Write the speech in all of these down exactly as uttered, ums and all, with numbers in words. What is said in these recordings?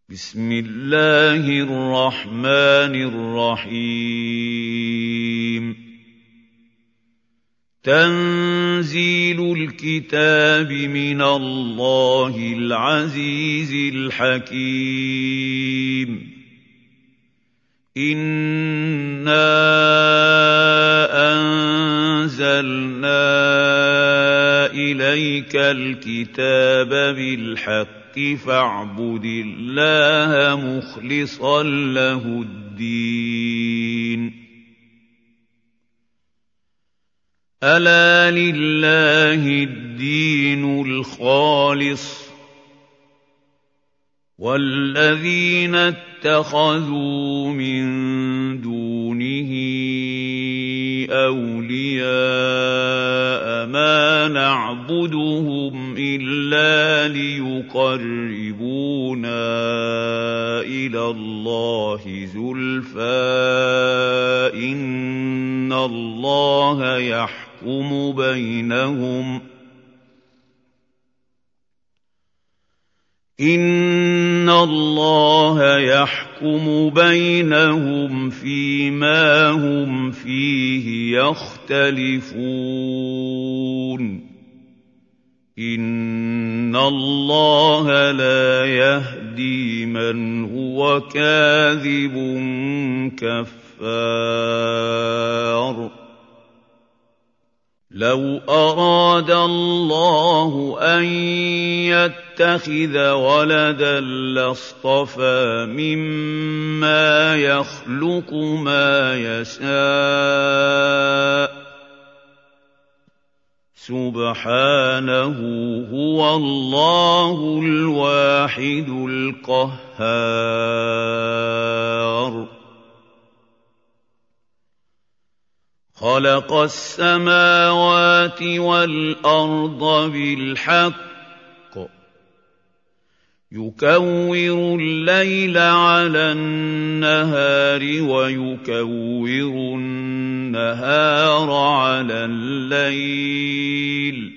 بسم الله الرحمن الرحيم تنزيل الكتاب من الله العزيز الحكيم إنا أنزلنا إليك الكتاب بالحق فاعبد الله مخلصا له الدين ألا لله الدين الخالص والذين اتخذوا من دونه أولياء ما نعبدهم إلا ليقربونا إلى الله زلفى إن الله يحكم بينهم إن الله يحكم بينهم فيما هم فيه يختلفون إن الله لا يهدي من هو كاذب كفار لو أراد الله أن يتخذ ولدا لاصطفى مما يخلق ما يشاء سبحانه هو الله الواحد القهار خلق السماوات والأرض بالحق يكور الليل على النهار ويكور النهار على الليل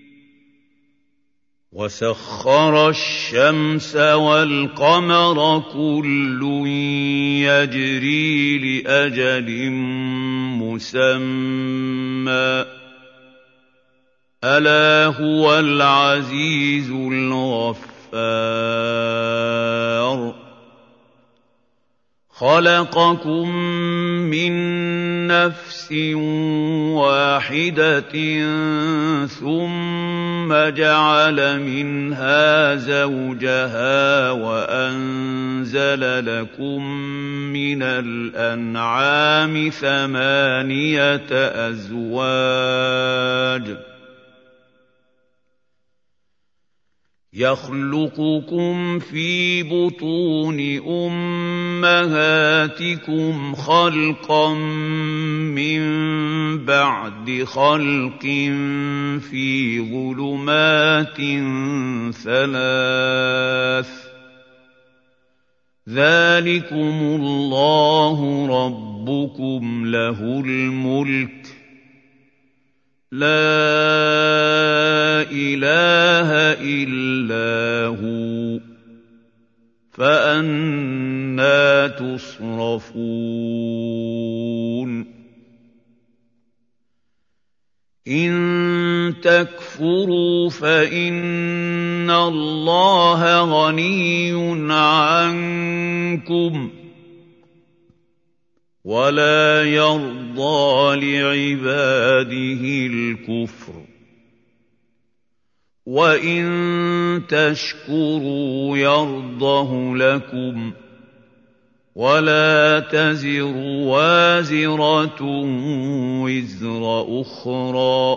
وسخر الشمس والقمر كل يجري لأجل مسمى ألا هو العزيز الغفار خلقكم من نفس واحدة ثم جعل منها زوجها وأنزل لكم من الأنعام ثمانية أزواج يخلقكم في بطون أمهاتكم خلقا من بعد خلق في ظلمات ثلاث ذلكم الله ربكم له الملك لا إله إلا هو فأنى تصرفون إن تكفروا فإن الله غني عنكم ولا يرضى لعباده الكفر وإن تشكروا يرضه لكم ولا تزر وازرة وزر أخرى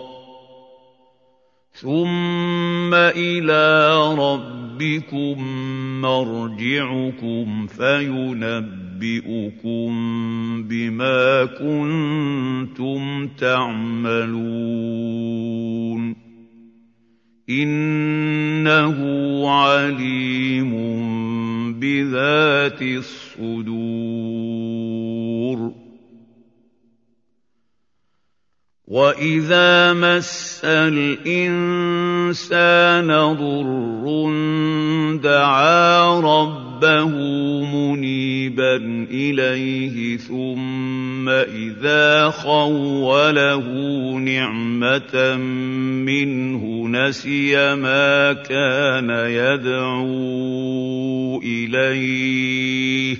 ثم إلى ربكم مرجعكم فينبئكم بما كنتم تعملون إنه عليم بذات الصدور وَإِذَا مَسَّ الْإِنسَانَ الْإِنسَانَ ضُرٌّ دَعَا رَبَّهُ مُنِيبًا إِلَيْهِ ثُمَّ إِذَا خَوَّلَهُ نِعْمَةً مِّنْهُ نَسِيَ مَا كَانَ يَدْعُو إِلَيْهِ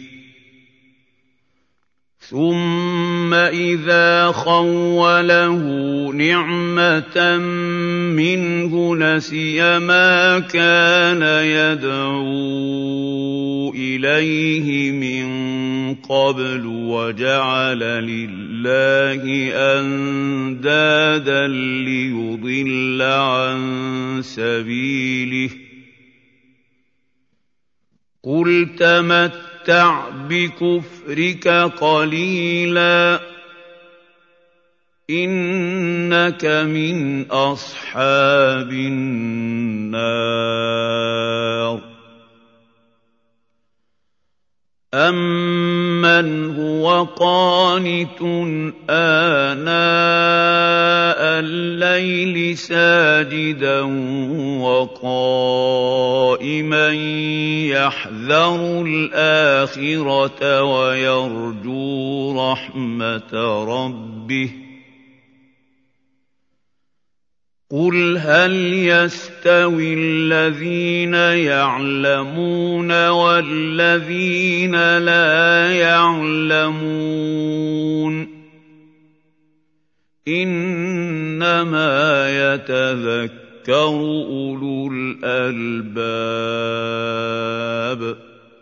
ثُمَّ إِذَا خَوَّلَهُ نِعْمَةً مِّنْهُ نَسِيَ مَا كَانَ يَدْعُو إِلَيْهِ مِن قَبْلُ وَجَعَلَ لِلَّهِ أَندَادًا لِّيُضِلَّ عَن سَبِيلِهِ ۗ قُلْ تَمَتَّعْ بِكُفْرِكَ قَلِيلًا إِنَّكَ مِنْ أَصْحَابِ النَّارِ أَمَّنْ هُوَ قَانِتٌ آنَاءَ اللَّيْلِ سَاجِدًا وَقَائِمًا يَحْذَرُ الْآخِرَةَ وَيَرْجُو رَحْمَةَ رَبِّهِ قُلْ هَلْ يَسْتَوِي الَّذِينَ يَعْلَمُونَ وَالَّذِينَ لَا يَعْلَمُونَ إِنَّمَا يَتَذَكَّرُ أُولُو الْأَلْبَابِ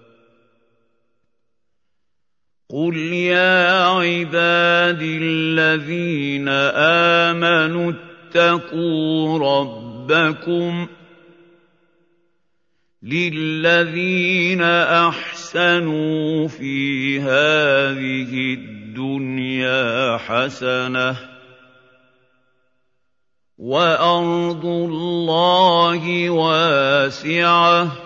قُلْ يَا عِبَادِي الَّذِينَ آمَنُوا اتَّقُوا رَبَّكُمْ لِلَّذِينَ أَحْسَنُوا فِي هَٰذِهِ الدُّنْيَا حَسَنَةٌ ۗ وَأَرْضُ اللَّهِ وَاسِعَةٌ ۗ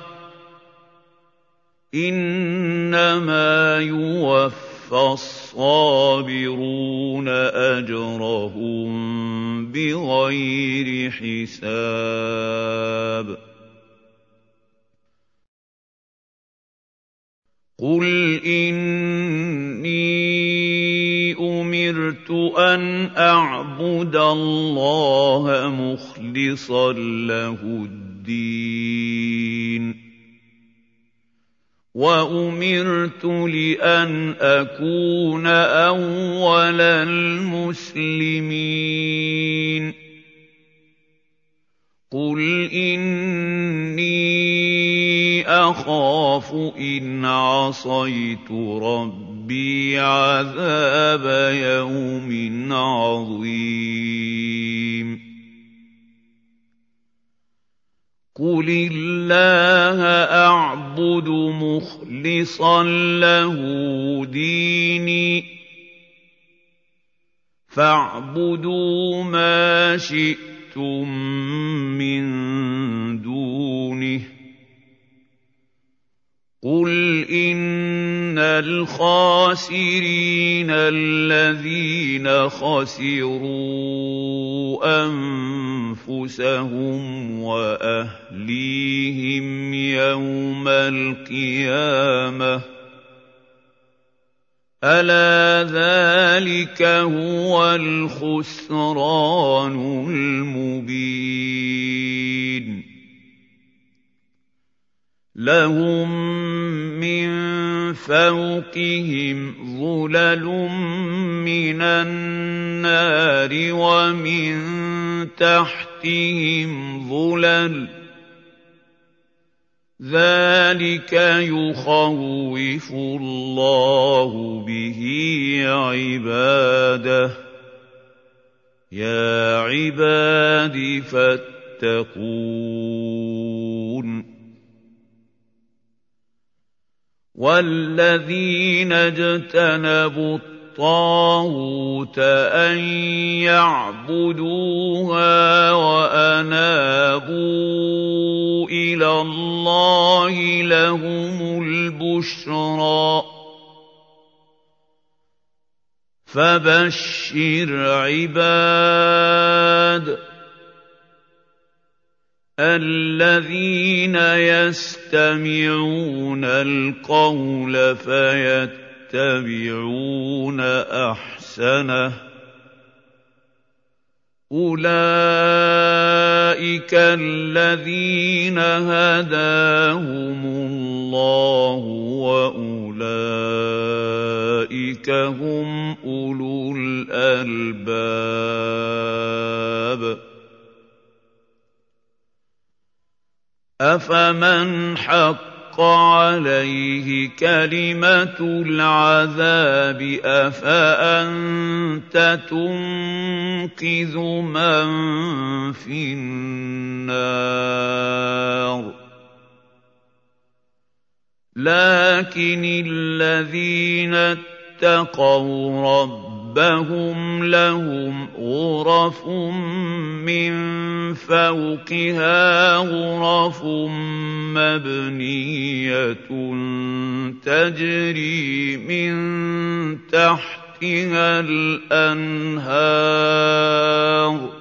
إِنَّمَا يُوَفَّى الصَّابِرُونَ أَجْرَهُم بِغَيْرِ حِسَابٍ قُلْ إِنِّي أُمِرْتُ أَنْ أَعْبُدَ اللَّهَ مُخْلِصًا لَّهُ الدِّينَ وَأُمِرْتُ لِأَنْ أَكُونَ أَوَّلَ الْمُسْلِمِينَ قُلْ إِنِّي أَخَافُ إِنْ عَصَيْتُ رَبِّي عَذَابَ يَوْمٍ عَظِيمٍ قُلِ اللَّهَ أَعْبُدُ مُخْلِصًا لَّهُ دِينِي فَاعْبُدُوا مَا شِئْتُم مِّن دُونِهِ قُلْ إِنَّ الْخَاسِرِينَ الَّذِينَ خَسِرُوا أَنفُسَهُمْ وَأَهْلِيهِمْ يَوْمَ الْقِيَامَةِ ۗ أَلَا ذَٰلِكَ هُوَ الْخُسْرَانُ الْمُبِينُ لَهُم مِّن فَوْقِهِمْ ظُلَلٌ مِّنَ النَّارِ وَمِن تَحْتِهِمْ ظُلَلٌ ۚ ذَٰلِكَ يُخَوِّفُ اللَّهُ بِهِ عِبَادَهُ ۚ يَا عِبَادِ فَاتَّقُونِ وَالَّذِينَ اجْتَنَبُوا الطَّاغُوتَ أَن يَعْبُدُوهَا وَأَنَابُوا إِلَى اللَّهِ لَهُمُ الْبُشْرَىٰ ۚ فَبَشِّرْ عِبَادِ الَّذِينَ يَسْتَمِعُونَ الْقَوْلَ فَيَتَّبِعُونَ أَحْسَنَهُ ۚ أُولَٰئِكَ الَّذِينَ هَدَاهُمُ اللَّهُ ۖ وَأُولَٰئِكَ هُمْ أُولُو الْأَلْبَابِ. أَفَمَنْ حَقَّ عَلَيْهِ كَلِمَةُ الْعَذَابِ أَفَأَنتَ تُنقِذُ مَن فِي النَّارِ لَٰكِنِ الَّذِينَ اتَّقَوْا رَبَّهُمْ لَهُمْ غُرَفٌ مِّن فَوْقِهَا غُرَفٌ مَّبْنِيَّةٌ تَجْرِي مِن تَحْتِهَا الْأَنْهَارُ ۖ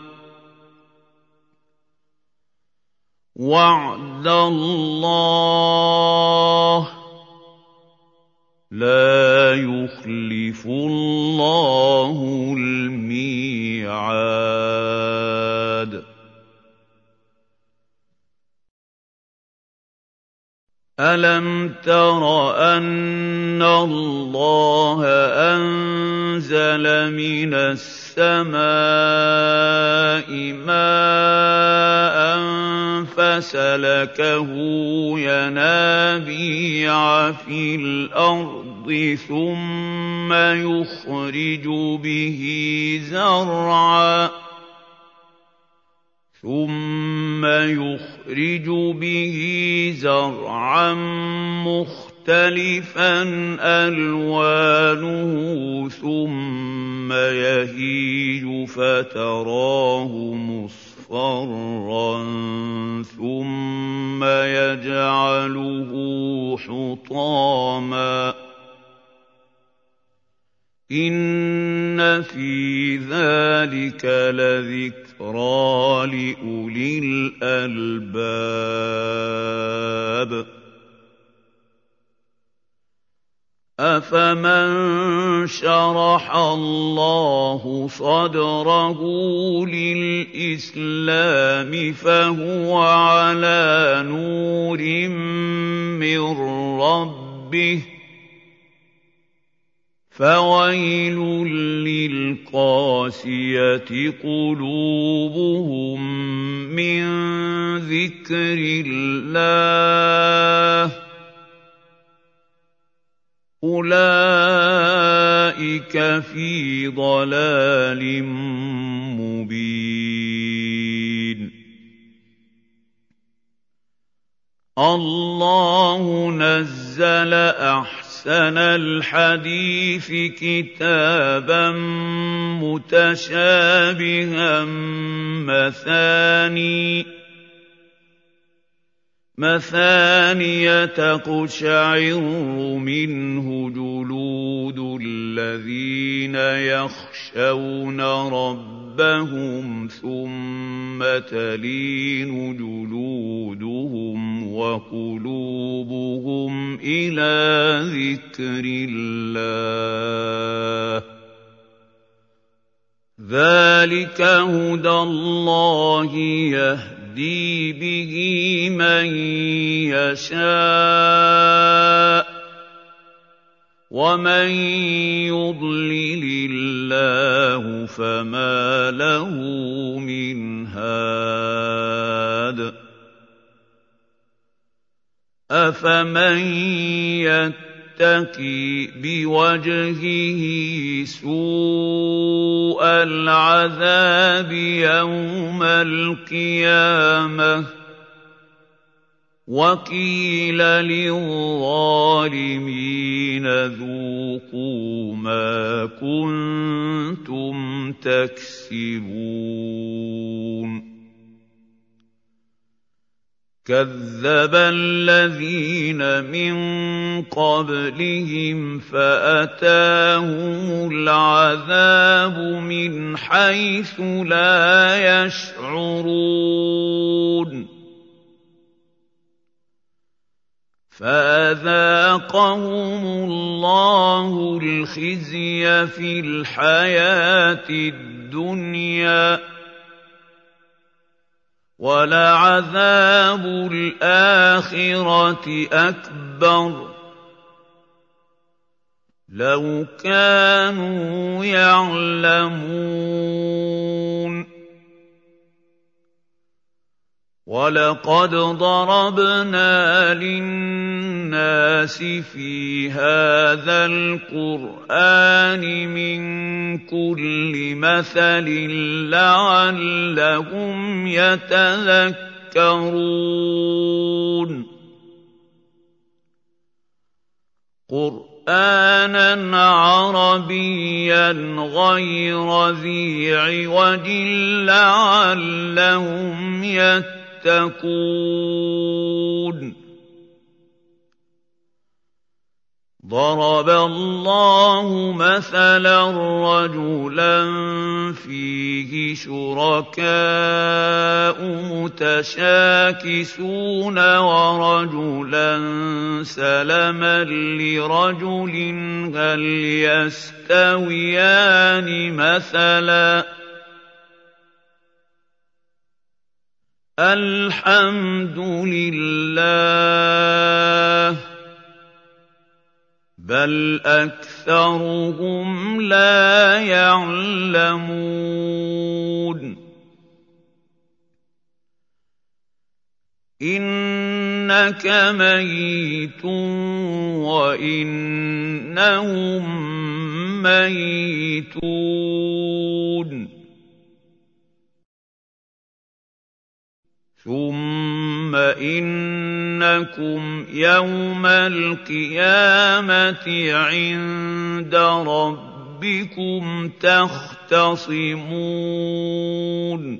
وَعْدَ اللَّهِ ۖ لَا يُخْلِفُ اللَّهُ الْمِيعَادَ. أَلَمْ تَرَ أَنَّ اللَّهَ أَنزَلَ مِنَ السَّمَاءِ مَاءً فَسَلَكَهُ يَنَابِيعَ فِي الْأَرْضِ ثُمَّ يُخْرِجُ بِهِ زَرْعًا ثُمَّ يُخْرِجُ بِهِ زَرْعًا مُّخْتَلِفًا أَلْوَانُهُ ثُمَّ يَهِيجُ فَتَرَاهُ مُصْفَرًّا ثُمَّ يَجْعَلُهُ حُطَامًا ۚ إِنَّ فِي ذَٰلِكَ لَذِكْرَىٰ لِأُولِي الْأَلْبَابِ. أَفَمَن شَرَحَ اللَّهُ صَدْرَهُ لِلْإِسْلَامِ فَهُوَ عَلَىٰ نُورٍ مِّن رَّبِّهِ ۚ فَوَيْلٌ لِّلْقَاسِيَةِ قُلُوبُهُم مِّن ذِكْرِ اللَّهِ ۚ أُولَٰئِكَ فِي ضَلَالٍ مُّبِينٍ. اللَّهُ نَزَّلَ أَحْسَنَ الْحَدِيثِ كِتَابًا مُّتَشَابِهًا مَّثَانِيَ تَقْشَعِرُّ مِنْهُ جُلُودُ الَّذِينَ يَخْشَوْنَ رَبَّهُمْ ثُمَّ تَلِينُ جُلُودُهُمْ وَقُلُوبُهُمْ إِلَىٰ ذِكْرِ اللَّهِ ۚ ذَٰلِكَ هُدَى اللَّهِ يَهْدِي بِهِ مَن يَشَاءُ ۚ وَمَن يُضْلِلِ اللَّهُ فَمَا لَهُ مِنْ هَادٍ. أَفَمَن يَتَّقِي بِوَجْهِهِ سُوءَ الْعَذَابِ يَوْمَ الْقِيَامَةِ وَقِيلَ لِلظَّالِمِينَ ذُوقُوا مَا كُنتُمْ تَكْسِبُونَ. كَذَّبَ الَّذِينَ مِن قَبْلِهِمْ فَأَتَاهُمُ الْعَذَابُ مِنْ حَيْثُ لَا يَشْعُرُونَ. فَأَذَاقَهُمُ اللَّهُ الْخِزْيَ فِي الْحَيَاةِ الدُّنْيَا ۖ وَلَعَذَابُ الْآخِرَةِ أَكْبَرُ ۚ لَوْ كَانُوا يَعْلَمُونَ. وَلَقَدْ ضَرَبْنَا لِلنَّاسِ فِي هَٰذَا الْقُرْآنِ مِن كُلِّ مَثَلٍ لَّعَلَّهُمْ يَتَذَكَّرُونَ قُرْآنًا عَرَبِيًّا غَيْرَ ذِي عِوَجٍ لَّعَلَّهُمْ يَتَّقُونَ ضَرَبَ اللَّهُ مَثَلًا رَّجُلًا فِيهِ شُرَكَاءُ مُتَشَاكِسُونَ وَرَجُلًا سَلَمًا لِّرَجُلٍ هَلْ يَسْتَوِيَانِ مَثَلًا ۚ الْحَمْدُ لِلَّهِ بَلْ أَكْثَرُهُمْ لَا يَعْلَمُونَ إِنَّكَ مَيِّتٌ وَإِنَّهُم مَّيِّتُونَ ثُمَّ إِنَّكُمْ يَوْمَ الْقِيَامَةِ عِندَ رَبِّكُمْ تَخْتَصِمُونَ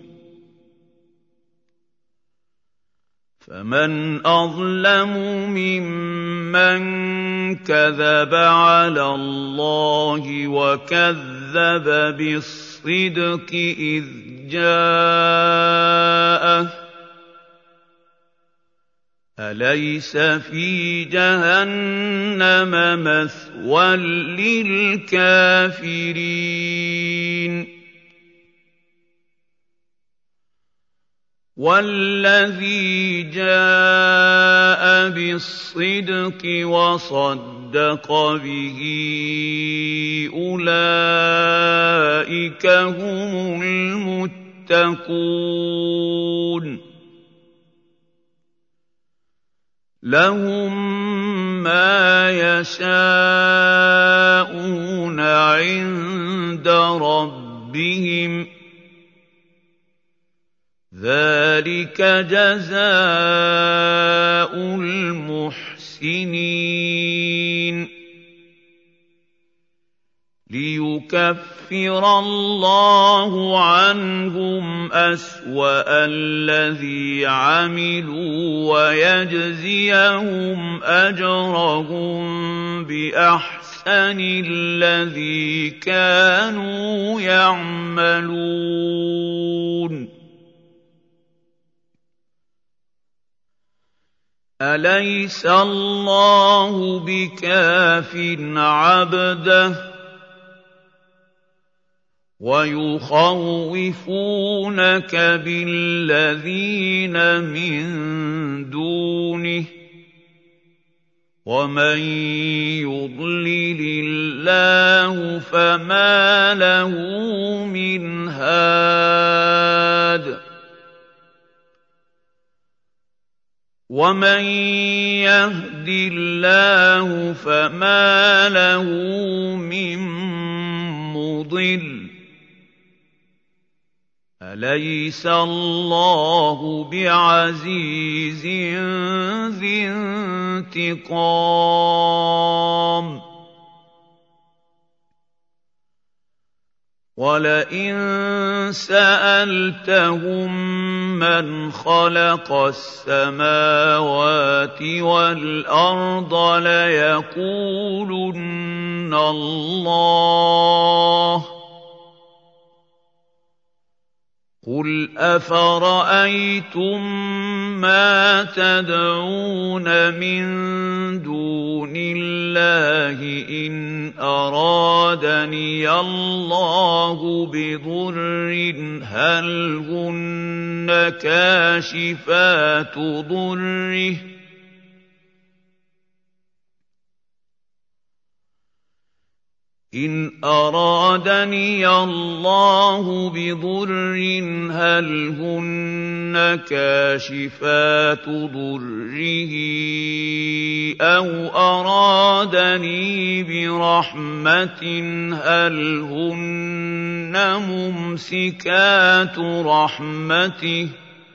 فَمَنْ أَظْلَمُ مِمَّن كَذَبَ عَلَى اللَّهِ وَكَذَّبَ بِالصِّدْقِ إِذْ جَاءَهُ أَلَيْسَ فِي جَهَنَّمَ مَثْوًى لِّلْكَافِرِينَ وَالَّذِي جَاءَ بِالصِّدْقِ وَصَدَّقَ بِهِ أُولَٰئِكَ هُمُ الْمُتَّقُونَ لَهُم مَّا يَشَاءُونَ عِندَ رَبِّهِمْ ۚ ذَٰلِكَ جَزَاءُ الْمُحْسِنِينَ لِيُكَفِّرَ اللَّهُ عَنْهُمْ أَسْوَأَ الَّذِي عَمِلُوا وَيَجْزِيَهُمْ أَجْرَهُم بِأَحْسَنِ الَّذِي كَانُوا يَعْمَلُونَ أَلَيْسَ اللَّهُ بِكَافٍ عَبْدَهُ وَيُخَوِّفُونَكَ بِالَّذِينَ مِن دُونِهِ ۚ وَمَن يُضْلِلِ اللَّهُ فَمَا لَهُ مِنْ هَادٍ وَمَن يَهْدِ اللَّهُ فَمَا لَهُ مِن مُّضِلٍّ أَلَيْسَ اللَّهُ بِعَزِيزٍ ذِي انتِقَامٍ وَلَئِن سَأَلْتَهُم مَّنْ خَلَقَ السَّمَاوَاتِ وَالْأَرْضَ لَيَقُولُنَّ اللَّهُ ۚ قُلْ أَفَرَأَيْتُم مَّا تَدْعُونَ مِن دُونِ اللَّهِ إِنْ أَرَادَنِيَ اللَّهُ بِضُرٍّ هَلْ هُنَّ كَاشِفَاتُ ضُرِّهِ إِنْ أَرَادَنِيَ اللَّهُ بِضُرٍّ هَلْ هُنَّ كَاشِفَاتُ ضُرِّهِ أَوْ أَرَادَنِي بِرَحْمَةٍ هَلْ هُنَّ مُمْسِكَاتُ رَحْمَتِهِ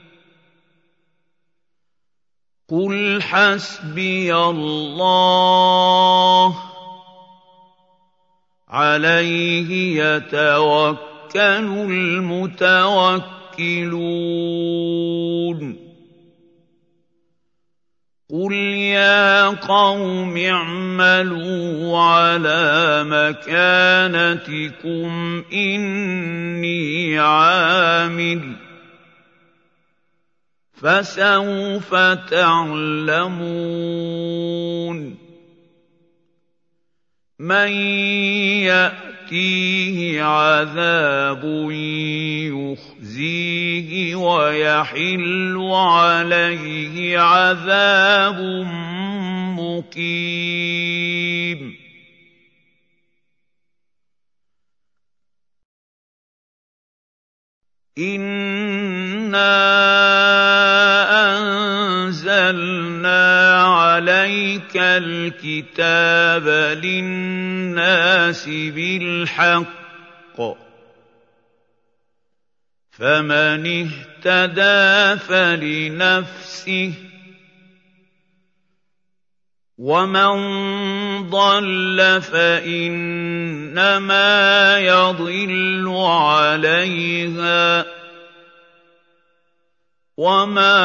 قُلْ حَسْبِيَ اللَّهُ عَلَيْهِ يَتَوَكَّلُ الْمُتَوَكِّلُونَ قُلْ يَا قَوْمِ اعْمَلُوا عَلَىٰ مَكَانَتِكُمْ إِنِّي عَامِلٌ ۖ فَسَوْفَ تَعْلَمُونَ مَن يَأْتِيهِ عَذَابٌ يُخْزِيهِ وَيَحِلُّ عَلَيْهِ عَذَابٌ مُّقِيمٌ إِنَّا أَنزَلْنَا عَلَيْكَ الْكِتَابَ لِلنَّاسِ بِالْحَقِّ ۖ فَمَنِ اهْتَدَىٰ فَلِنَفْسِهِ ۖ وَمَن ضَلَّ فَإِنَّمَا يَضِلُّ عَلَيْهَا ۖ وَمَا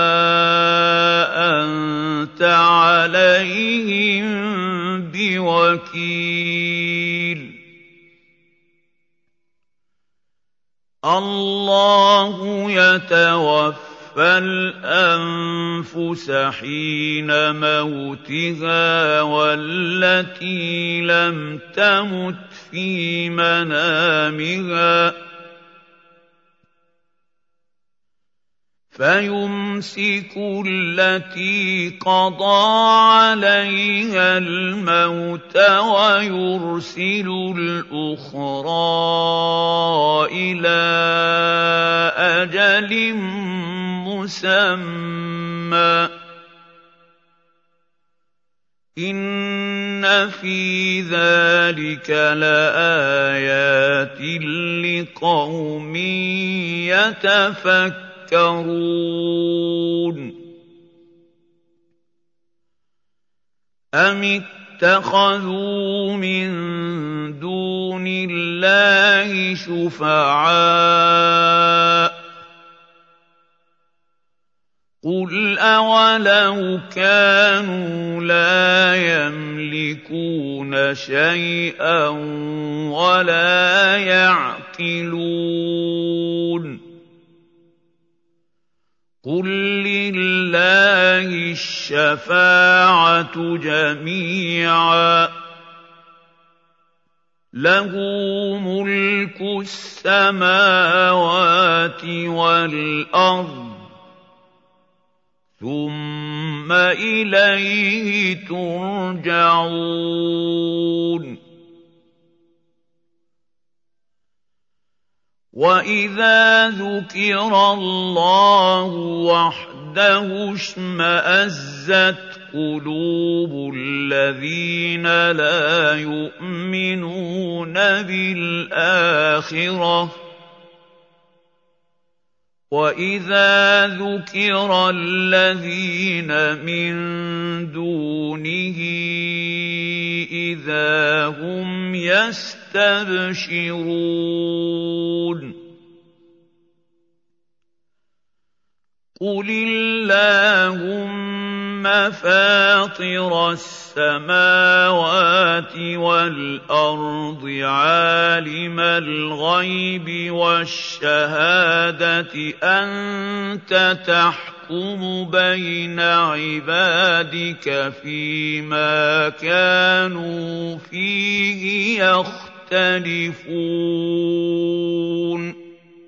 أَنتَ عَلَيْهِم بِوَكِيلٍ اللَّهُ يَتَوَفَّى الْأَنفُسَ حِينَ مَوْتِهَا وَالَّتِي لَمْ تَمُتْ فِي مَنَامِهَا ۖ فَيُمْسِكُ الَّتِي قَضَىٰ عَلَيْهَا الْمَوْتَ وَيُرْسِلُ الْأُخْرَىٰ إِلَىٰ أَجَلٍ مُّسَمًّى ۚ إِنَّ فِي ذَٰلِكَ لَآيَاتٍ لِّقَوْمٍ يَتَفَكَّرُونَ أَمِ اتَّخَذُوا مِن دُونِ اللَّهِ شُفَعَاءَ ۚ قُلْ أَوَلَوْ كَانُوا لَا يَمْلِكُونَ شَيْئًا وَلَا يَعْقِلُونَ قُل لِّلَّهِ الشَّفَاعَةُ جَمِيعًا ۖ لَّهُ مُلْكُ السَّمَاوَاتِ وَالْأَرْضِ ۖ ثُمَّ إِلَيْهِ تُرْجَعُونَ وَإِذَا ذُكِرَ اللَّهُ وَحْدَهُ اشْمَأَزَّتْ قُلُوبُ الَّذِينَ لَا يُؤْمِنُونَ بِالْآخِرَةِ ۖ وَإِذَا ذُكِرَ الَّذِينَ مِن دُونِهِ إِذَا هُمْ يَسْتَبْشِرُونَ قُلِ اللَّهُمَّ فاطر السماوات والأرض عالم الغيب والشهادة أنت تحكم بين عبادك فيما كانوا فيه يختلفون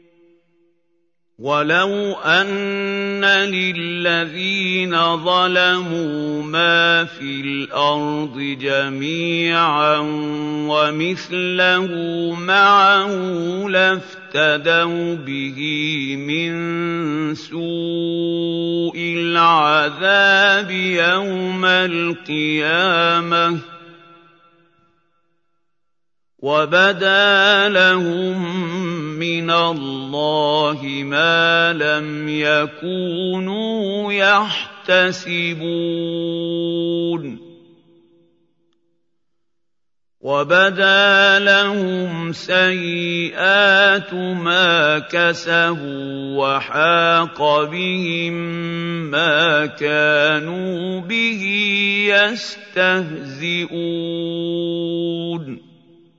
ولو أن للذين ظلموا ما في الأرض جميعا ومثله معه لافتدوا به من سوء العذاب يوم القيامة وبدا لهم من الله ما لم يكونوا يحتسبون وبدا لهم سيئات ما كسبوا وحاق بهم ما كانوا به يستهزئون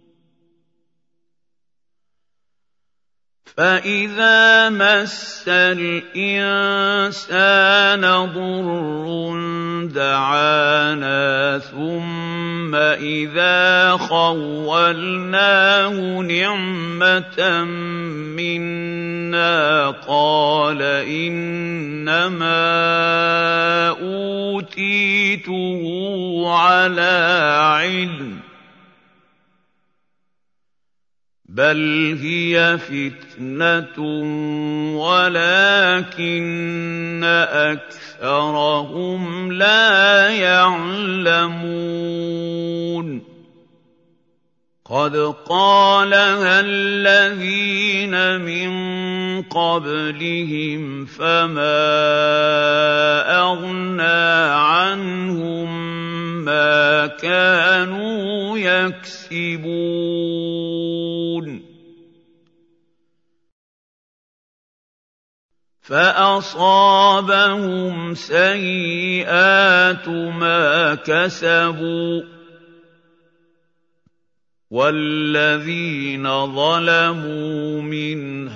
فإذا مس الإنسان ضر دعانا ثم إذا خولناه نعمة منا قال إنما أوتيته على علم بل هي فتنة ولكن أكثرهم لا يعلمون قد قالها الذين من قبلهم فما أغنى عنهم ما كانوا يكسبون فأصابهم سيئات ما كسبوا والذين ظلموا من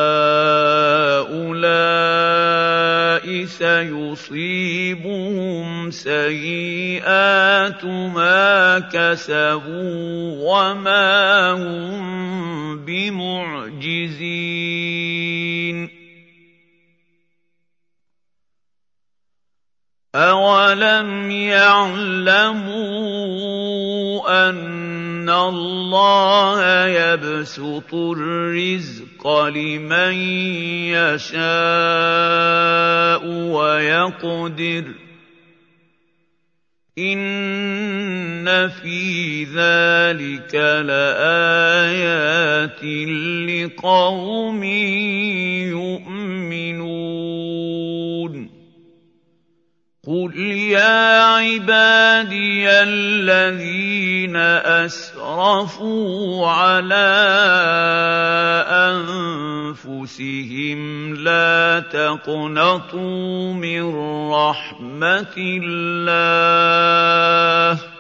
هؤلاء سيصيبهم سيئات ما كسبوا وما هم بمعجزين أَوَلَمْ يَعْلَمُوا أَنَّ اللَّهَ يَبْسُطُ الرِّزْقَ لِمَن يَشَاءُ وَيَقْدِرُ ۚ إِنَّ فِي ذَلِكَ لَآيَاتٍ لِقَوْمٍ يُؤْمِنُونَ قُلْ يَا عِبَادِيَ الَّذِينَ أَسْرَفُوا عَلَىٰ أَنفُسِهِمْ لَا تَقْنَطُوا مِن رَّحْمَةِ اللَّهِ ۚ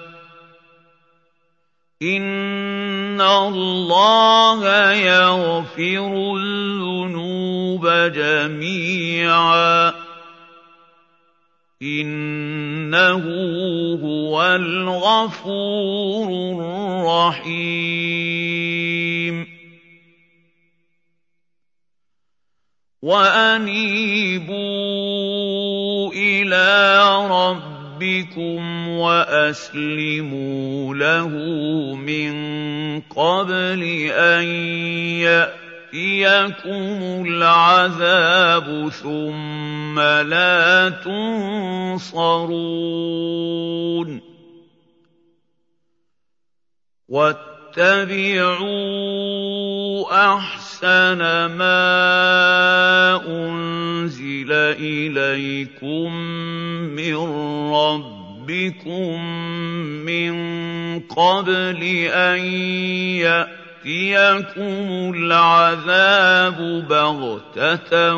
إِنَّ اللَّهَ يَغْفِرُ الذُّنُوبَ جَمِيعًا إِنَّهُ هُوَ الْغَفُورُ الرَّحِيمُ وَأَنِيبُوا إِلَىٰ رَبِّكُمْ وَأَسْلِمُوا لَهُ مِن قَبْلِ أَن يَأْتِيَكُمُ الْعَذَابُ ثُمَّ لَا تُنصَرُونَ وَاتَّبِعُوا أَحْسَنَ مَا أُنزِلَ إِلَيْكُم مِّن رَّبِّكُم مِّن قَبْلِ أَن يَأْتِيَكُمُ يَأْتِيَكُمُ الْعَذَابُ بَغْتَةً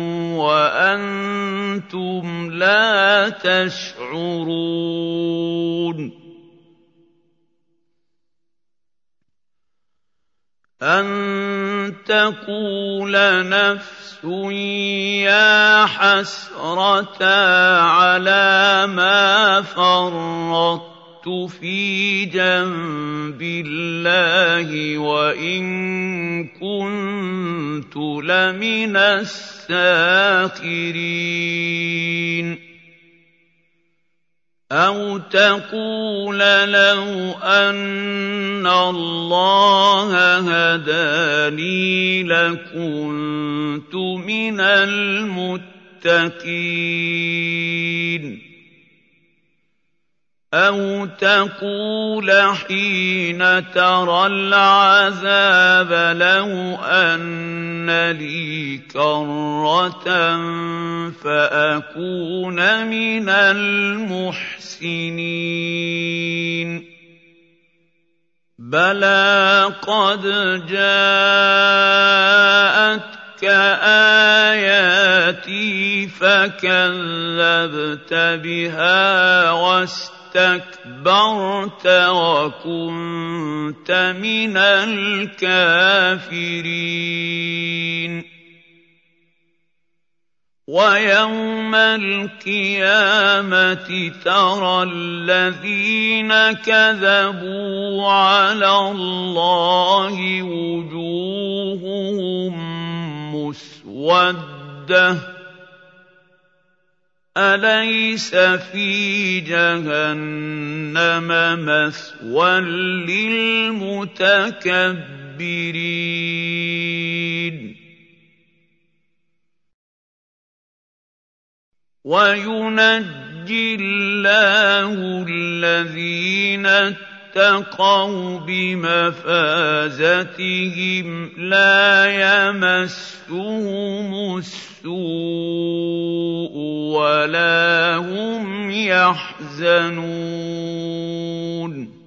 وَأَنتُمْ لَا تَشْعُرُونَ أَن تَقُولَ نَفْسٌ يَا حَسْرَتَا عَلَىٰ مَا فَرَّطتُ فِي جَنبِ اللَّهِ وَإِن كُنتُ لَمِنَ السَّاخِرِينَ أَوْ تَقُولَ لَوْ أَنَّ اللَّهَ هَدَانِي لَكُنتُ مِنَ الْمُتَّقِينَ أَوْ تَقُولَ حِينَ تَرَى الْعَذَابَ لَوْ أَنَّ لِي كَرَّةً فَأَكُونَ مِنَ الْمُحْسِنِينَ بَلَىٰ قَدْ جَاءَتْكَ آيَاتِي فَكَذَّبْتَ بِهَا وَاسْتَكْبَرْتَ وَكُنتَ مِنَ الْكَافِرِينَ وَيَوْمَ الْقِيَامَةِ تَرَى الَّذِينَ كَذَبُوا عَلَى اللَّهِ وُجُوهُهُم مُّسْوَدَّةٌ أَلَيْسَ فِي جَهَنَّمَ مَثْوًى لِّلْمُتَكَبِّرِينَ وَيُنَجِّي اللَّهُ الَّذِينَ اتَّقَوْا بِمَفَازَتِهِمْ لَا يَمَسُّهُمُ السُّوءُ وَلَا هُمْ يَحْزَنُونَ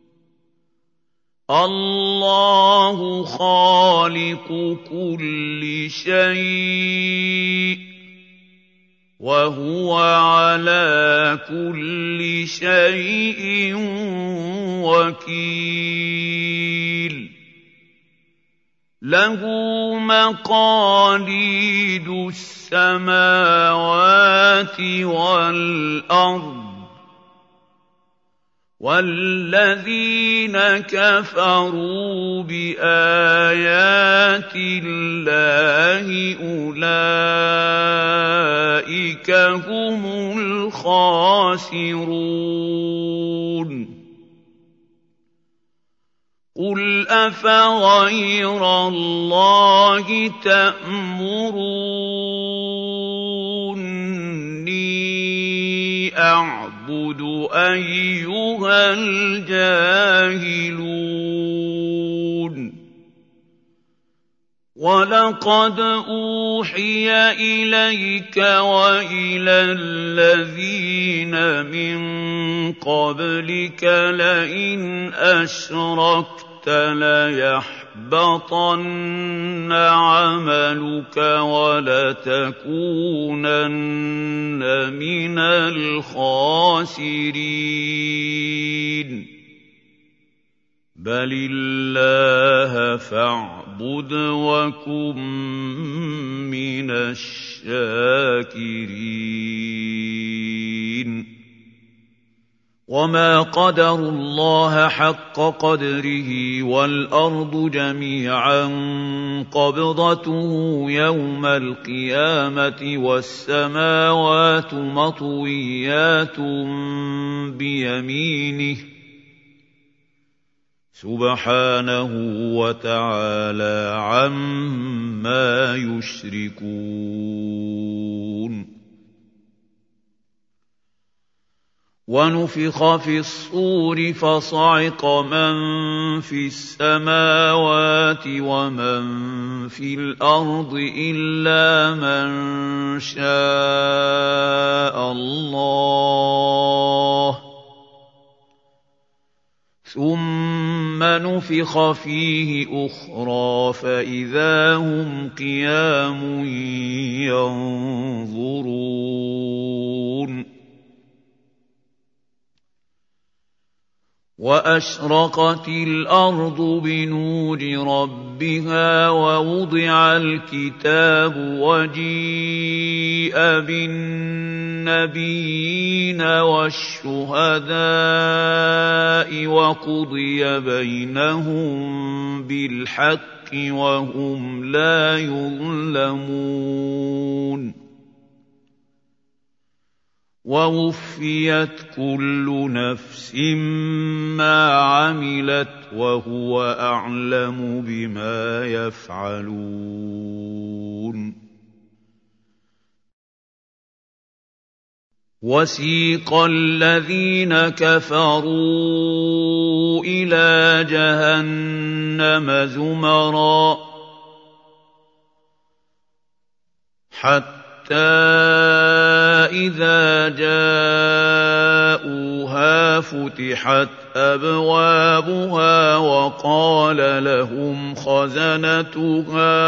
اللَّهُ خَالِقُ كُلِّ شَيْءٍ وَهُوَ عَلَىٰ كُلِّ شَيْءٍ وَكِيلٌ لَهُ مَقَالِيدُ السَّمَاوَاتِ وَالْأَرْضِ وَالَّذِينَ كَفَرُوا بِآيَاتِ اللَّهِ أُولَٰئِكَ هُمُ الْخَاسِرُونَ قُلْ أَفَغَيْرَ اللَّهِ تَأْمُرُونِّي أَعْبُدُ أَيُّهَا الْجَاهِلُونَ وَلَقَدْ أُوحِيَ إِلَيْكَ وَإِلَى الَّذِينَ مِن قَبْلِكَ لَئِنْ أَشْرَكْتَ لَيَحْبَطَنَّ عَمَلُكَ وَلَتَكُونَنَّ مِنَ الْخَاسِرِينَ بَلِ اللَّهَ فَاعْبُدْ وَكُن مِّنَ الشَّاكِرِينَ وَمَا قَدَرُوا اللَّهَ حَقَّ قَدْرِهِ وَالْأَرْضُ جَمِيعًا قَبْضَتُهُ يَوْمَ الْقِيَامَةِ وَالسَّمَاوَاتُ مَطْوِيَّاتٌ بِيَمِينِهِ سُبْحَانَهُ وَتَعَالَىٰ عَمَّا يُشْرِكُونَ وَنُفِخَ فِي الصُّورِ فَصَعِقَ مَن فِي السَّمَاوَاتِ وَمَن فِي الْأَرْضِ إِلَّا مَن شَاءَ اللَّهُ ثُمَّ ثم نفخ فيه أخرى فإذا هم قيام ينظرون وأشرقت الأرض بنور ربها ووضع الكتاب وجيء بالنبيين والشهداء وقضي بينهم بالحق وهم لا يظلمون ووفيت كل نفس ما عملت وهو أعلم بما يفعلون وسيق الذين كفروا إلى جهنم زمرا حتى إذا جاءوها فتحت أبوابها وقال لهم خزنتها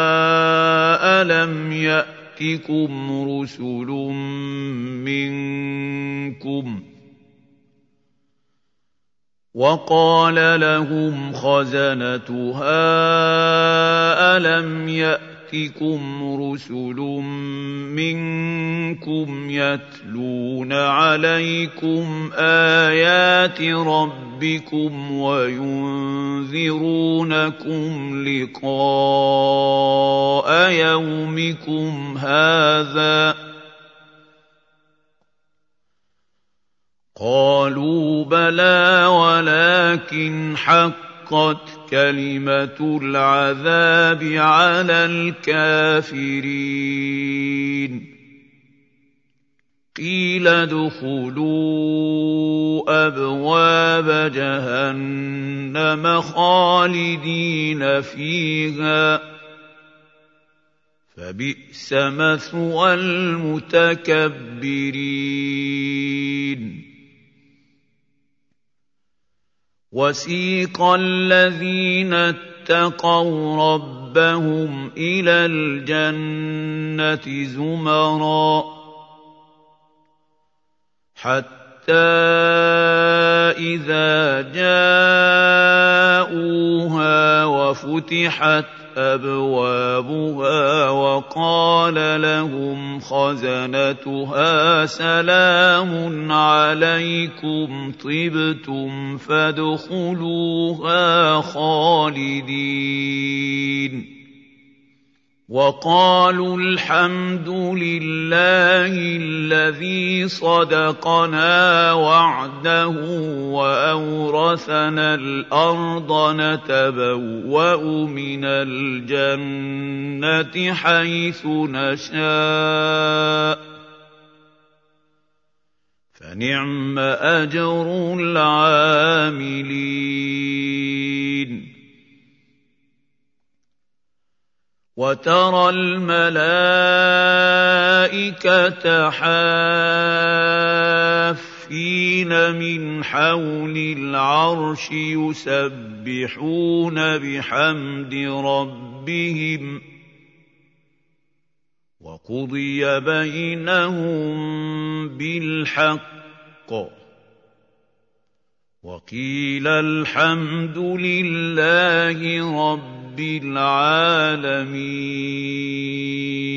ألم يأتكم رسل منكم وقال لهم خزنتها ألم يأتكم رسل منكم يتلون عليكم آيات ربكم وينذرونكم لقاء يومكم هذا قالوا بلى ولكن حقت كلمة العذاب على الكافرين قيل ادخلوا أبواب جهنم خالدين فيها فبئس مثوى المتكبرين وسيق الذين اتقوا ربهم إلى الجنة زمرا حتى إذا جاءوها وفتحت أبوابها وقال لهم خزنتها سلام عليكم طبتم فادخلوها خالدين وقالوا الحمد لله الذي صدقنا وعده وأورثنا الأرض نتبوأ من الجنة حيث نشاء فنعم أجر العاملين وترى الملائكة حافين من حول العرش يسبحون بحمد ربهم وقضي بينهم بالحق وقيل الحمد لله رب العالمين